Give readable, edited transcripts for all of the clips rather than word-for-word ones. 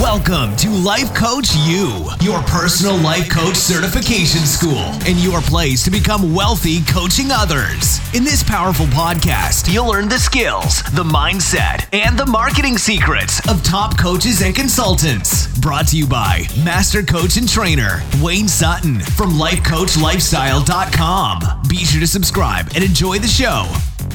Welcome to Life Coach U, your personal life coach certification school, and your place to become wealthy coaching others. In this powerful podcast, you'll learn the skills, the mindset, and the marketing secrets of top coaches and consultants. Brought to you by Master Coach and Trainer Wayne Sutton from LifeCoachLifestyle.com. Be sure to subscribe and enjoy the show.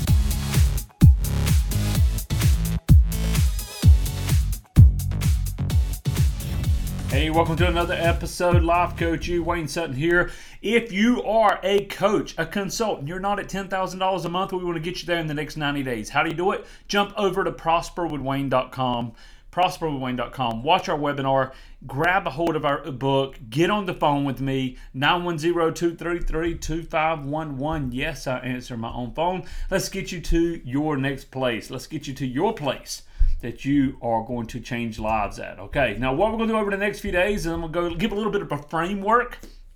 Hey, welcome to another episode. Life Coach U, Wayne Sutton here. If you are a coach, a consultant, you're not at $10,000 a month, we want to get you there in the next 90 days. How do you do it? Jump over to prosperwithwayne.com, prosperwithwayne.com. Watch our webinar, grab a hold of our book, get on the phone with me, 910-233-2511. Yes, I answer my own phone. Let's get you to your next place. Let's get you to your place that you are going to change lives at. Okay, now what we're going to do over the next few days is I'm going to go give a little bit of a framework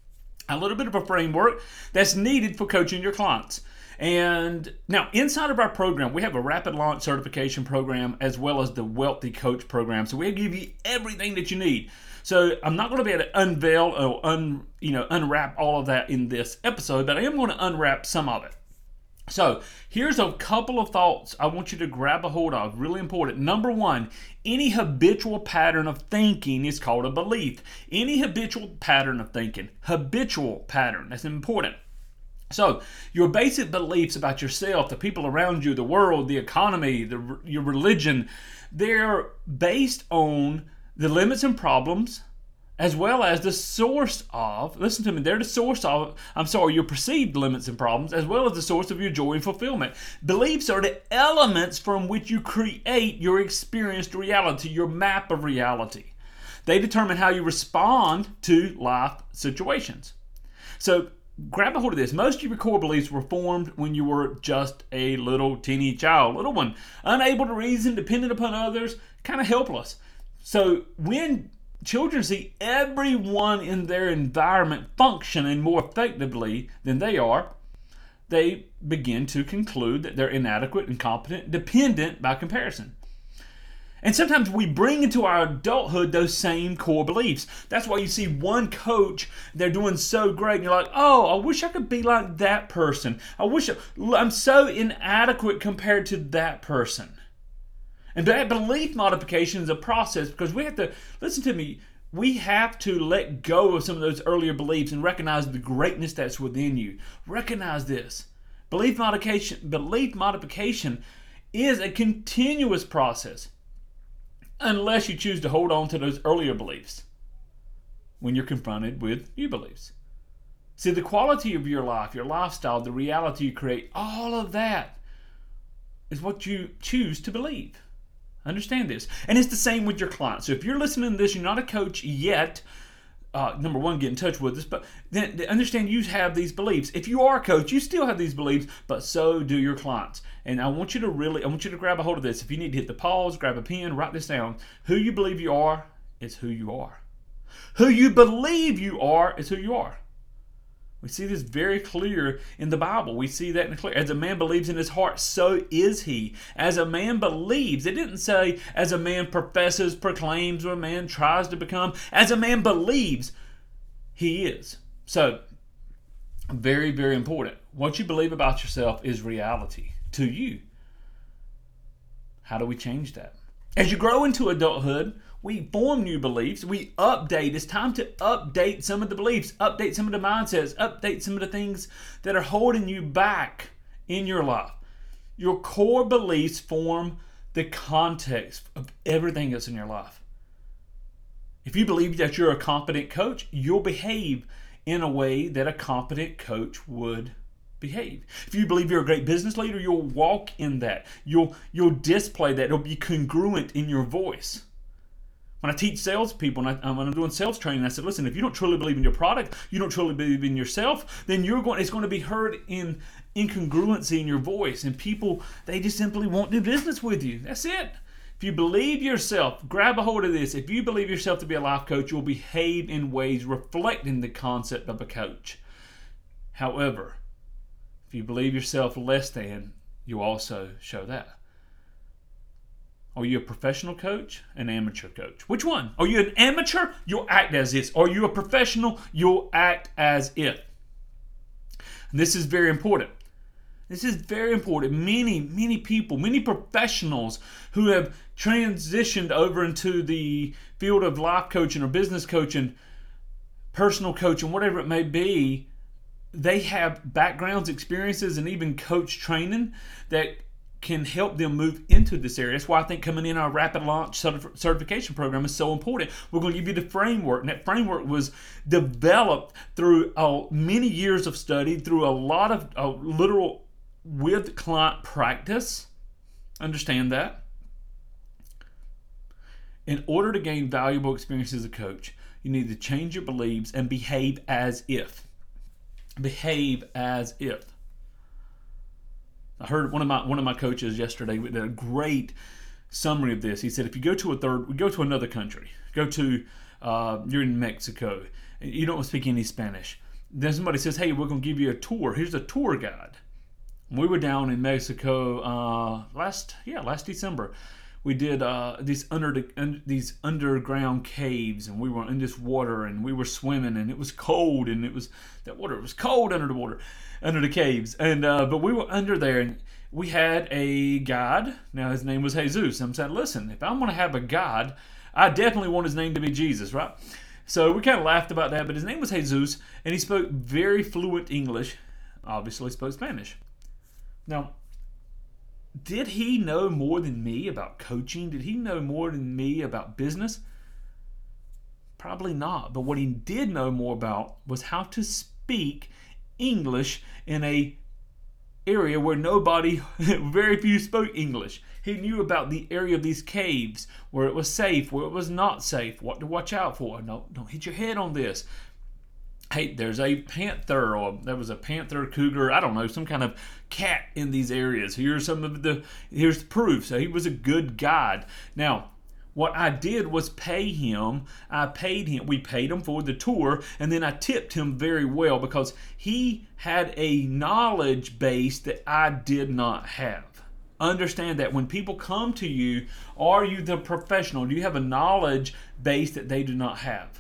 that's needed for coaching your clients. And now inside of our program, we have a rapid launch certification program as well as the Wealthy Coach program. So we'll give you everything that you need. So I'm not going to be able to unveil or unwrap all of that in this episode, but I am going to unwrap some of it. So here's a couple of thoughts I want you to grab a hold of, really important. Number one, any habitual pattern of thinking is called a belief. Any habitual pattern of thinking, that's important. So your basic beliefs about yourself, the people around you, the world, the economy, your religion, they're based on the limits and problems as well as the source of, listen to me, they're the source of, your perceived limits and problems, as well as the source of your joy and fulfillment. Beliefs are the elements from which you create your experienced reality, your map of reality. They determine how you respond to life situations. So grab a hold of this. Most of your core beliefs were formed when you were just a little teeny child, little one, unable to reason, dependent upon others, kind of helpless. So when children see everyone in their environment functioning more effectively than they are, they begin to conclude that they're inadequate, incompetent, dependent by comparison. And sometimes we bring into our adulthood those same core beliefs. That's why you see one coach, they're doing so great, and you're like, oh, I wish I could be like that person. I'm so inadequate compared to that person. And that belief modification is a process because we have to, listen to me, we have to let go of some of those earlier beliefs and recognize the greatness that's within you. Recognize this. Belief modification is a continuous process unless you choose to hold on to those earlier beliefs when you're confronted with new beliefs. See, the quality of your life, your lifestyle, the reality you create, all of that is what you choose to believe. Understand this. And it's the same with your clients. So if you're listening to this, you're not a coach yet, number one, get in touch with us, but then understand you have these beliefs. If you are a coach, you still have these beliefs, but so do your clients. And I want you to grab a hold of this. If you need to hit the pause, grab a pen, write this down. Who you believe you are is who you are. Who you believe you are is who you are. We see this very clear in the Bible. We see that in clear. As a man believes in his heart, so is he. As a man believes. It didn't say as a man professes, proclaims, or a man tries to become. As a man believes, he is. So, very, very important. What you believe about yourself is reality to you. How do we change that? As you grow into adulthood, we form new beliefs. We update. It's time to update some of the beliefs, update some of the mindsets, update some of the things that are holding you back in your life. Your core beliefs form the context of everything that's in your life. If you believe that you're a competent coach, you'll behave in a way that a competent coach would behave. If you believe you're a great business leader, you'll walk in that. You'll display that. It'll be congruent in your voice. When I teach salespeople, when I'm doing sales training, I said, listen, if you don't truly believe in your product, you don't truly believe in yourself, then it's going to be heard in incongruency in your voice. And people, they just simply won't do business with you. That's it. If you believe yourself, grab a hold of this. If you believe yourself to be a life coach, you'll behave in ways reflecting the concept of a coach. However, if you believe yourself less than, you also show that. Are you a professional coach, an amateur coach? Which one? Are you an amateur? You'll act as if. Are you a professional? You'll act as if. And this is very important. This is very important. Many people, many professionals who have transitioned over into the field of life coaching or business coaching, personal coaching, whatever it may be, they have backgrounds, experiences, and even coach training that can help them move into this area. That's why I think coming in our Rapid Launch certification program is so important. We're going to give you the framework, and that framework was developed through many years of study, through a lot of literal with client practice. Understand that. In order to gain valuable experience as a coach, you need to change your beliefs and behave as if. Behave as if. I heard one of my coaches yesterday did a great summary of this. He said, if you go to another country, you're in Mexico, and you don't speak any Spanish. Then somebody says, hey, we're going to give you a tour. Here's a tour guide. We were down in Mexico last December. We did these underground caves, and we were in this water, and we were swimming, and it was cold, and it was cold under the water, under the caves, and but we were under there, and we had a guide. Now his name was Jesus. I'm saying, listen, if I'm going to have a guide, I definitely want his name to be Jesus, right? So we kind of laughed about that, but his name was Jesus, and he spoke very fluent English. Obviously spoke Spanish. Now, did he know more than me about coaching? Did he know more than me about business? Probably not. But what he did know more about was how to speak English in a area where very few spoke English. He knew about the area of these caves, where it was safe, where it was not safe, what to watch out for. No, don't hit your head on this. Hey, there's a panther, or there was a panther, cougar, I don't know, some kind of cat in these areas. Here's the proof. So he was a good guide. Now, what I did was pay him. We paid him for the tour, and then I tipped him very well because he had a knowledge base that I did not have. Understand that when people come to you, are you the professional? Do you have a knowledge base that they do not have?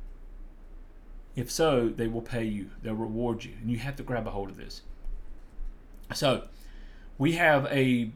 If so, they will pay you. They'll reward you. And you have to grab a hold of this. So, we have a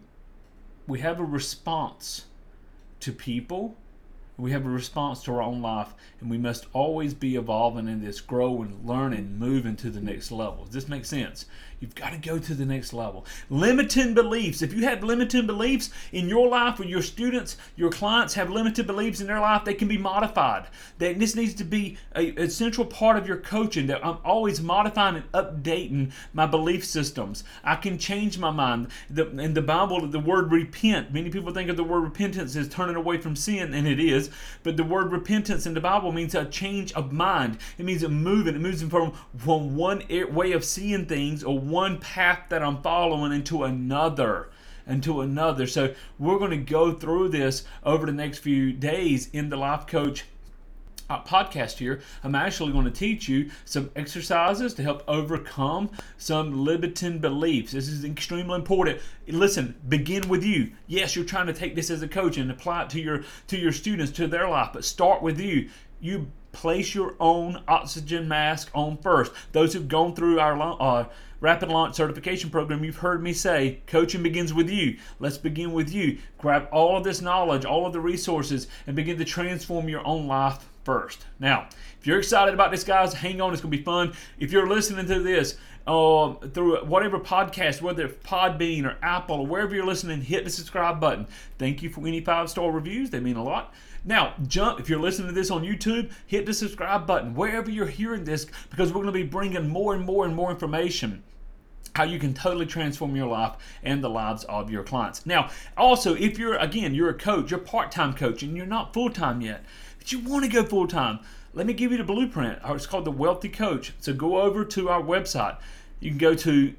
response to people. We have a response to our own life. And we must always be evolving in this, grow and learn and move into the next level. Does this make sense? You've got to go to the next level. Limiting beliefs. If you have limiting beliefs in your life, or your students, your clients have limited beliefs in their life, they can be modified. This needs to be a central part of your coaching, that I'm always modifying and updating my belief systems. I can change my mind. In the Bible, the word repent, many people think of the word repentance as turning away from sin, and it is. But the word repentance in the Bible means a change of mind. It means a moving. It moves from one way of seeing things, or one path that I'm following, into another. So we're going to go through this over the next few days in the Life Coach podcast here. I'm actually going to teach you some exercises to help overcome some limiting beliefs. This is extremely important. Listen, begin with you. Yes, you're trying to take this as a coach and apply it to your students, to their life, but start with you. You place your own oxygen mask on first. Those who've gone through our Rapid Launch certification program, you've heard me say, coaching begins with you. Let's begin with you. Grab all of this knowledge, all of the resources, and begin to transform your own life first. Now, if you're excited about this, guys, hang on. It's going to be fun. If you're listening to this through whatever podcast, whether it's Podbean or Apple or wherever you're listening, hit the subscribe button. Thank you for any 5-star reviews. They mean a lot. Now, if you're listening to this on YouTube, hit the subscribe button wherever you're hearing this, because we're going to be bringing more and more and more information, how you can totally transform your life and the lives of your clients. Now, also, if you're a coach, you're a part-time coach, and you're not full-time yet, but you want to go full-time, let me give you the blueprint. It's called The Wealthy Coach. So go over to our website. You can go to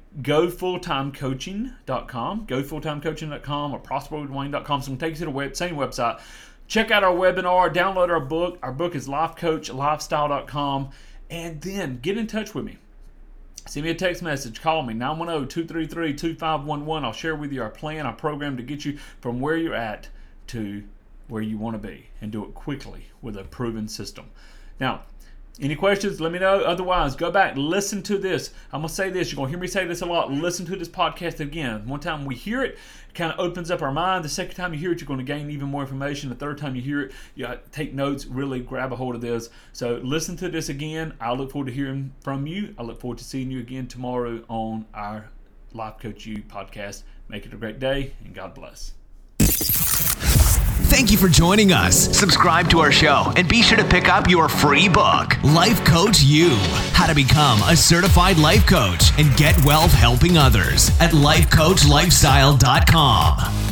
gofulltimecoaching.com, gofulltimecoaching.com, or prosperwithdwayne.com. So I'm going to take you to the same website. Check out our webinar, download our book. Our book is lifecoachlifestyle.com. And then get in touch with me. Send me a text message. Call me, 910-233-2511. I'll share with you our plan, our program to get you from where you're at to where you want to be, and do it quickly with a proven system. Now, any questions, let me know. Otherwise, go back, listen to this. I'm going to say this. You're going to hear me say this a lot. Listen to this podcast again. One time we hear it, it kind of opens up our mind. The second time you hear it, you're going to gain even more information. The third time you hear it, you take notes, really grab a hold of this. So listen to this again. I look forward to hearing from you. I look forward to seeing you again tomorrow on our Life Coach U podcast. Make it a great day, and God bless. Thank you for joining us. Subscribe to our show and be sure to pick up your free book, Life Coach U, How to Become a Certified Life Coach and Get Wealth Helping Others at lifecoachlifestyle.com.